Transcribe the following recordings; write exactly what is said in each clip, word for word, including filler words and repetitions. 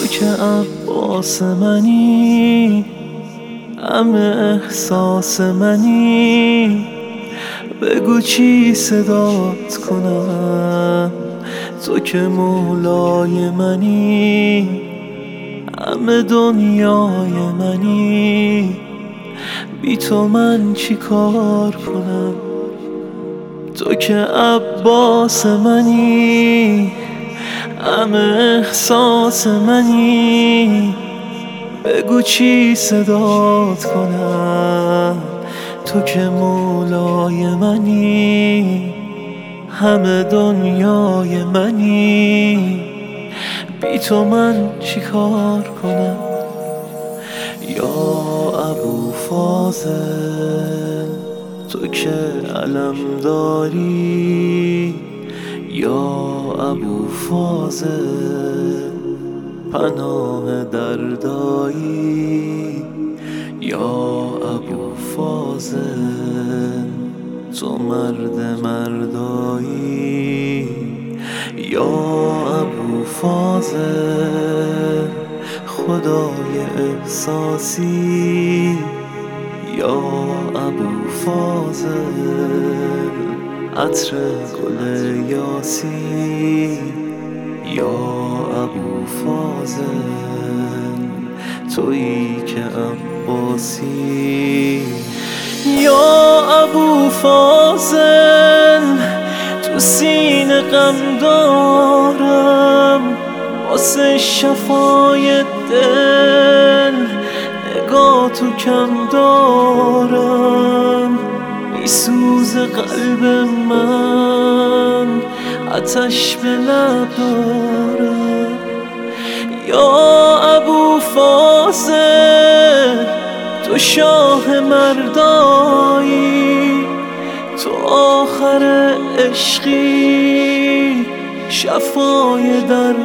که عباس منی، همه احساس منی. بگو چی صدات کنم، تو که مولای منی، همه دنیای منی. بی تو من چی کار کنم، تو که عباس منی، همه احساس منی. بگو چی صدات کنم، تو که مولای منی، همه دنیای منی. بی تو من چی کار کنم. یا ابو فاضل تو که علم داری، یا ابو فاضل پناه دردایی. یا ابو فاضل تو مرد مردایی. یا ابو فاضل خدای احساسی. یا ابو فاضل عطر گل یاسی. یا ابو فاضل تویی که عباسی. یا ابو فاضل تو سینه غم دارم، واسه شفای دل نگاه تو کم دارم. میسوزه قلب من، آتش به لب دارم. یا ابو فاضل تو شاه مردایی، تو آخر عشقی، شفای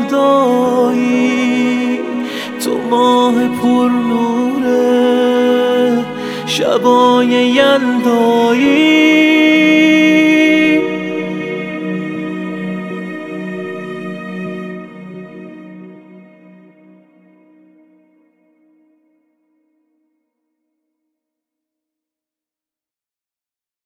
دردایی. تو ماه پر نوره، شبای یلدایی.